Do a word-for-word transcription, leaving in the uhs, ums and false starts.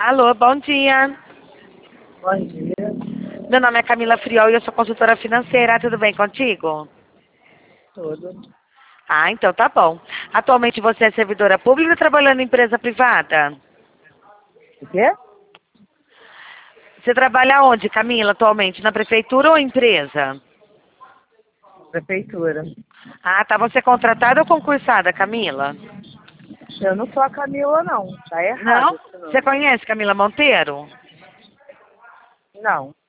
Alô, bom dia. Bom dia. Meu nome é Camila Friol e eu sou consultora financeira. Tudo bem contigo? Tudo. Ah, então tá bom. Atualmente você é servidora pública ou trabalhando em empresa privada? O quê? Você trabalha onde, Camila, atualmente? Na prefeitura ou empresa? Prefeitura. Ah, tá. Você é contratada ou concursada, Camila? Eu não sou a Camila, não. Tá errado Não? esse Você nome. conhece Camila Monteiro? Não.